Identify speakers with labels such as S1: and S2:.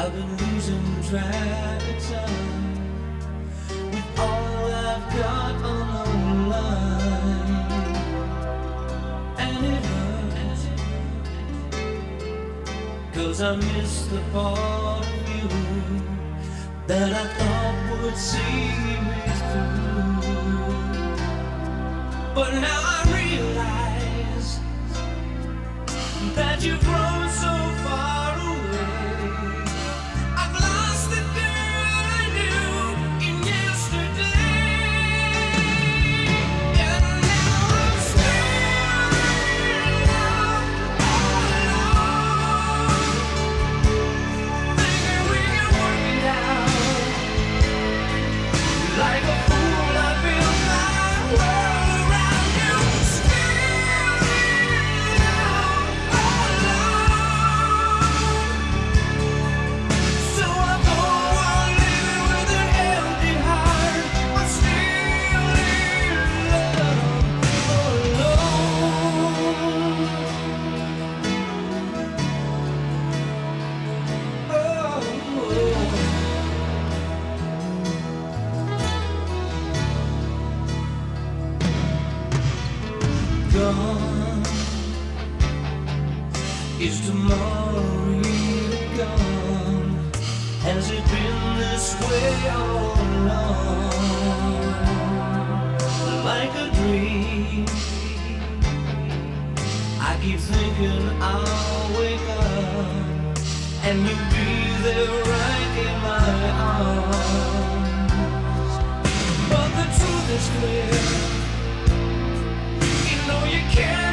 S1: I've been losing track of time with all I've got on the line, and it hurts 'cause I miss the part of you that I thought would see me through. But now I realize that you've grown so far away. I've lost the girl I knew in yesterday, and now I'm still in love all alone, thinking we can work it out. Like a fool, I built my world around you. Still in love all alone. So I go on living with an empty heart. I'm still in love all alone. Gone. Is tomorrow really gone? Has it been this way all along? Like a dream, I keep thinking I'll wake up and you'll be there right in my arms. But the truth is clear, you know you can't